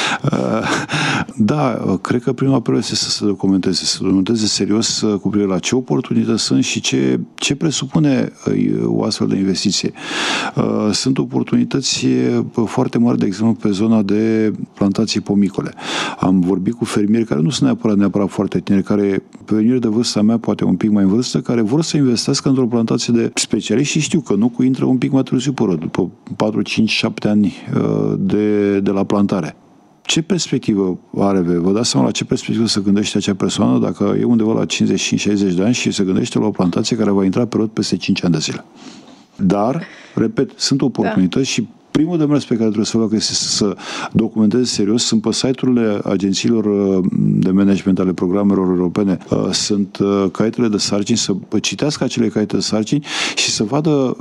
Da, cred că prima apel este să se documenteze serios cu privire la ce oportunități sunt și ce presupune o astfel de investiție. Sunt oportunități foarte mari, de exemplu, pe zona de plantații pomicole. Am vorbit cu fermieri care nu sunt neapărat foarte tineri, care fermieri de vârsta mea, poate un pic mai în vârstă, care vor să investească într-o plantație de specialiști și știu că nu intră un pic mai târziu pe rând, după 4, 5, 7 ani de la plantare. Ce perspectivă are? Vă dați seama la ce perspectivă se gândește acea persoană dacă e undeva la 55-60 de ani și se gândește la o plantație care va intra pe rod peste 5 ani de zile. Dar, repet, sunt oportunități și primul demers pe care trebuie să facă este să documenteze serios. Sunt pe site-urile agențiilor de management ale programelor europene, sunt caietele de sarcini, să citească acele caiete de sarcini și să vadă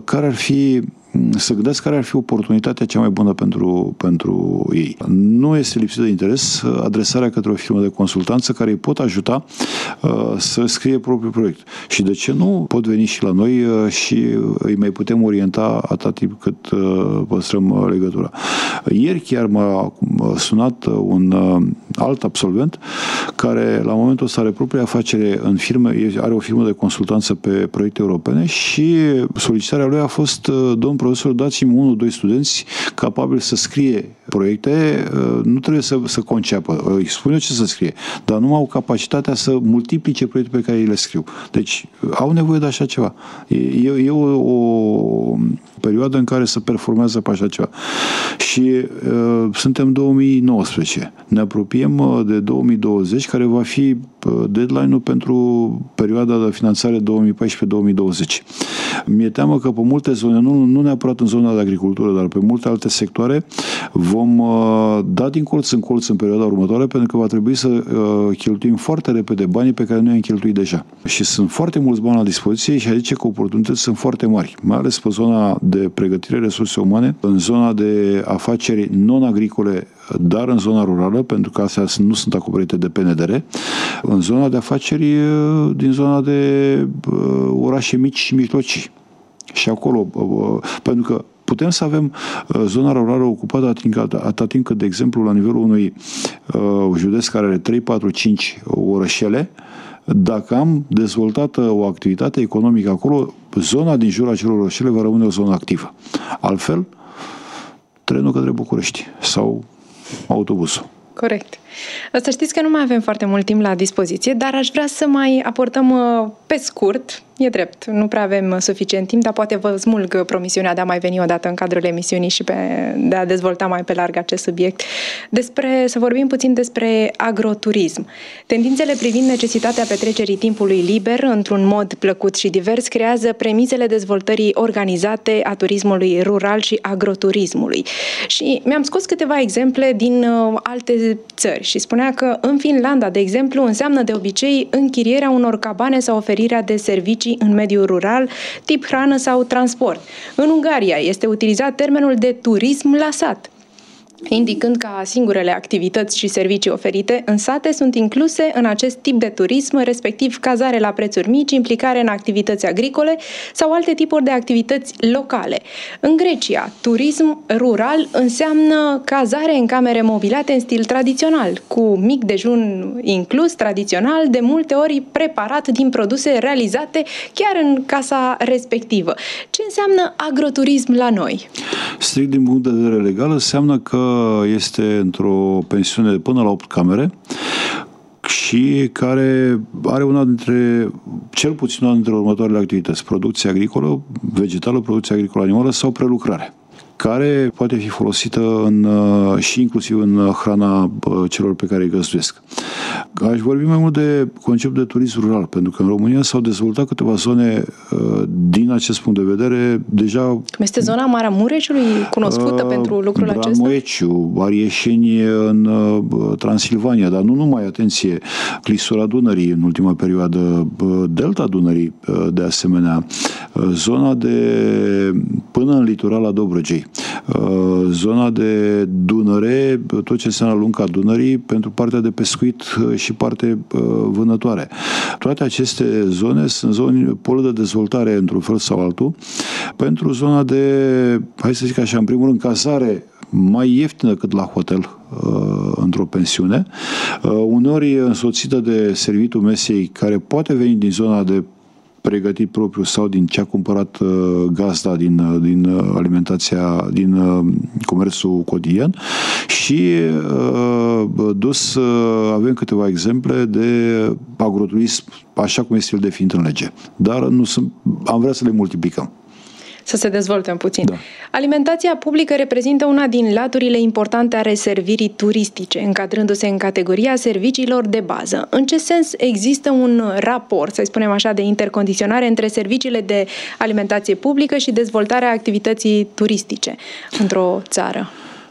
să gândească care ar fi oportunitatea cea mai bună pentru ei. Nu este lipsit de interes adresarea către o firmă de consultanță care îi pot ajuta să scrie propriul proiect. Și de ce nu pot veni și la noi și îi mai putem orienta atât timp cât păstrăm legătura. Ieri chiar m-a sunat un alt absolvent care la momentul ăsta are propria afacere în firmă, are o firmă de consultanță pe proiecte europene și solicitarea lui a fost: domn profesor, dați-mi 1-2 studenți capabili să scrie proiecte, nu trebuie să conceapă, îi spun eu ce să scrie, dar nu au capacitatea să multiplice proiecte pe care îi le scriu. Deci au nevoie de așa ceva. E o perioadă în care se performează pe așa ceva. Și suntem 2019. Ne apropiem de 2020, care va fi deadline-ul pentru perioada de finanțare 2014-2020. Mi-e teamă că pe multe zone, nu neapărat în zona de agricultură, dar pe multe alte sectoare, vom da din colț în colț în perioada următoare, pentru că va trebui să cheltuim foarte repede banii pe care noi i-am cheltuit deja. Și sunt foarte mulți bani la dispoziție și adică că oportunități sunt foarte mari, mai ales pe zona de pregătire resurse umane, în zona de afaceri non-agricole, dar în zona rurală, pentru că astea nu sunt acoperite de PNDR, în zona de afaceri din zona de orașe mici și mijlocii. Și acolo, pentru că putem să avem zona rurală ocupată atât timp cât, de exemplu, la nivelul unui județ care are 3, 4, 5 orășele, dacă am dezvoltat o activitate economică acolo, zona din jurul acelor orășele va rămâne o zonă activă. Altfel, trenul către București sau autobuzul. Corect. Să știți că nu mai avem foarte mult timp la dispoziție, dar aș vrea să mai aportăm pe scurt, e drept, nu prea avem suficient timp, dar poate vă smulg promisiunea de a mai veni o dată în cadrul emisiunii și de a dezvolta mai pe larg acest subiect. Să vorbim puțin despre agroturism. Tendințele privind necesitatea petrecerii timpului liber într-un mod plăcut și divers creează premisele dezvoltării organizate a turismului rural și agroturismului. Și mi-am scos câteva exemple din alte țări și spunea că în Finlanda, de exemplu, înseamnă de obicei închirierea unor cabane sau oferirea de servicii în mediul rural, tip hrană sau transport. În Ungaria este utilizat termenul de turism la sat, indicând că singurele activități și servicii oferite în sate sunt incluse în acest tip de turism, respectiv cazare la prețuri mici, implicare în activități agricole sau alte tipuri de activități locale. În Grecia, turism rural înseamnă cazare în camere mobilate în stil tradițional, cu mic dejun inclus, tradițional, de multe ori preparat din produse realizate chiar în casa respectivă. Ce înseamnă agroturism la noi? Strict din punct de vedere legal, înseamnă că este într-o pensiune de până la 8 camere și care are cel puțin una dintre următoarele activități: producție agricolă, vegetală, producție agricolă animală sau prelucrare, care poate fi folosită și inclusiv în hrana celor pe care îi găzduiesc. Aș vorbi mai mult de concept de turism rural, pentru că în România s-au dezvoltat câteva zone din acest punct de vedere deja... Cum este zona Maramureșului, cunoscută pentru lucrul acesta? Bramoeciu, Arieșeni în Transilvania, dar nu numai, atenție, clisura Dunării în ultima perioadă, delta Dunării de asemenea, zona de până în litoral la Dobrogei, zona de Dunăre, tot ce înseamnă lunga Dunării, pentru partea de pescuit și parte vânătoare. Toate aceste zone sunt zone pol de dezvoltare într-un fel sau altul, pentru zona de, hai să zic așa, în primul rând, cazare mai ieftină cât la hotel într-o pensiune, uneori însoțită de servitul mesei care poate veni din zona de pregătit propriu sau din ce a cumpărat gazda din alimentația, din comerțul cotidian și avem câteva exemple de agroturism așa cum este el definit în lege. Dar am vrea să le multiplicăm. Să se dezvoltăm puțin. Da. Alimentația publică reprezintă una din laturile importante ale servirii turistice, încadrându-se în categoria serviciilor de bază. În ce sens există un raport, să spunem așa, de intercondiționare între serviciile de alimentație publică și dezvoltarea activității turistice într-o țară?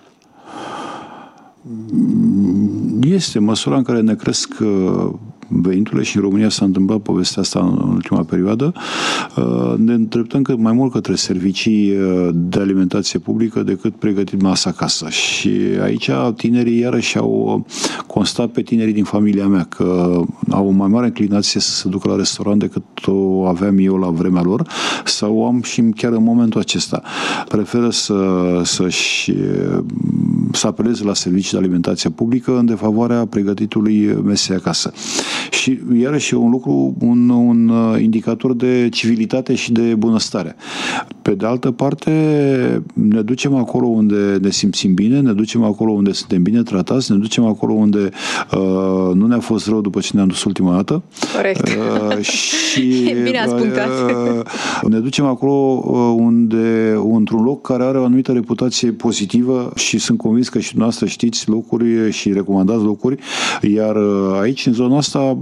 Este măsura în care ne cresc veniturile și în România s-a întâmplat povestea asta în ultima perioadă. Ne îndreptăm cât mai mult către servicii de alimentație publică decât pregătit masa acasă. Și aici tinerii iarăși au constat pe tinerii din familia mea că au o mai mare inclinație să se ducă la restaurant decât o aveam eu la vremea lor, sau am și chiar în momentul acesta. Preferă să apeleze la servicii de alimentație publică în defavoarea pregătitului mesei acasă. Și iarăși e un lucru, un indicator de civilitate și de bunăstare. Pe de altă parte, ne ducem acolo unde ne simțim bine, ne ducem acolo unde suntem bine tratați, ne ducem acolo unde nu ne-a fost rău după ce ne-am dus ultima dată. Corect. Și bine ați punctat. Ne ducem acolo unde, într-un loc care are o anumită reputație pozitivă și sunt convins convins că și dumneavoastră știți locuri și recomandați locuri, iar aici, în zona asta,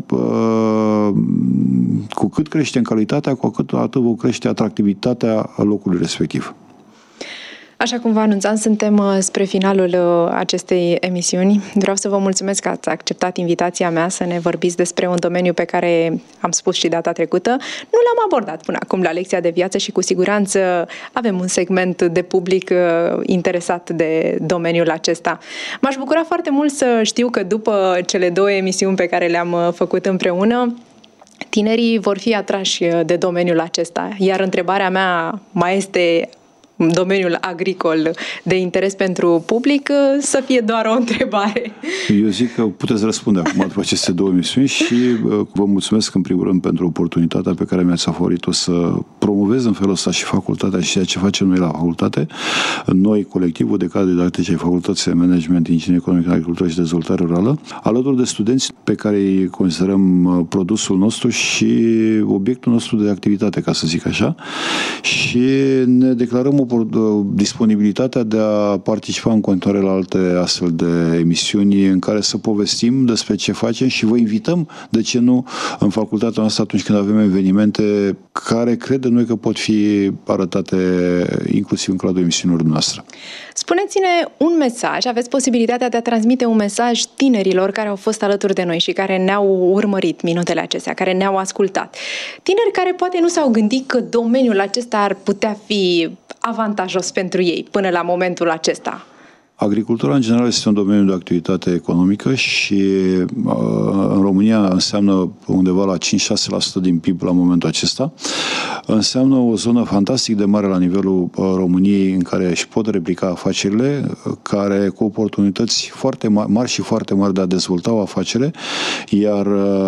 cu cât crește calitatea, cu atât va crește atractivitatea locului respectiv. Așa cum vă anunțam, suntem spre finalul acestei emisiuni. Vreau să vă mulțumesc că ați acceptat invitația mea să ne vorbiți despre un domeniu pe care, am spus și data trecută, nu l-am abordat până acum la lecția de viață și cu siguranță avem un segment de public interesat de domeniul acesta. M-aș bucura foarte mult să știu că după cele 2 emisiuni pe care le-am făcut împreună, tinerii vor fi atrași de domeniul acesta. Iar întrebarea mea mai este domeniul agricol de interes pentru public, să fie doar o întrebare. Eu zic că puteți răspunde acum după aceste 2 emisiuni și vă mulțumesc în primul rând pentru oportunitatea pe care mi-ați oferit-o să promovez în felul ăsta și facultatea și ceea ce facem noi la facultate. Noi, colectivul de cadre didactice ai Facultății de Management, Inginerie Economică, Agricultură și Dezvoltare Rurală, alături de studenți pe care îi considerăm produsul nostru și obiectul nostru de activitate, ca să zic așa, și ne declarăm disponibilitatea de a participa în continuare la alte astfel de emisiuni în care să povestim despre ce facem și vă invităm, de ce nu, în facultatea noastră atunci când avem evenimente care credem noi că pot fi arătate inclusiv în cadrul emisiunilor noastre. Spuneți-ne un mesaj, aveți posibilitatea de a transmite un mesaj tinerilor care au fost alături de noi și care ne-au urmărit minutele acestea, care ne-au ascultat. Tineri care poate nu s-au gândit că domeniul acesta ar putea fi avantajos pentru ei până la momentul acesta. Agricultura, în general, este un domeniu de activitate economică și în România înseamnă undeva la 5-6% din PIB la momentul acesta. Înseamnă o zonă fantastic de mare la nivelul României în care își pot replica afacerile, care cu oportunități foarte mari și foarte mari de a dezvolta o afacere, iar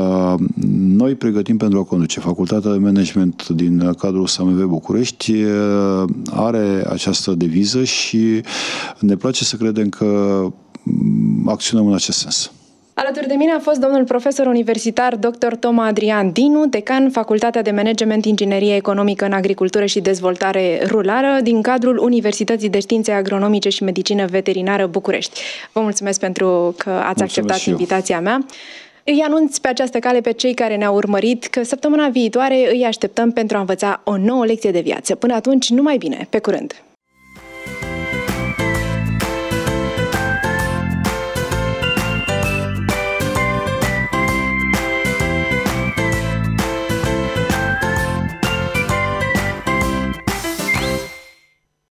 noi pregătim pentru a conduce. Facultatea de Management din cadrul SAMV București are această deviză și ne place să credem că acționăm în acest sens. Alături de mine a fost domnul profesor universitar dr. Toma Adrian Dinu, decan Facultatea de Management, Inginerie Economică în Agricultură și Dezvoltare Rurală din cadrul Universității de Științe Agronomice și Medicină Veterinară București. Vă mulțumesc pentru că ați acceptat invitația mea. Îi anunț pe această cale pe cei care ne-au urmărit că săptămâna viitoare îi așteptăm pentru a învăța o nouă lecție de viață. Până atunci, numai bine, pe curând!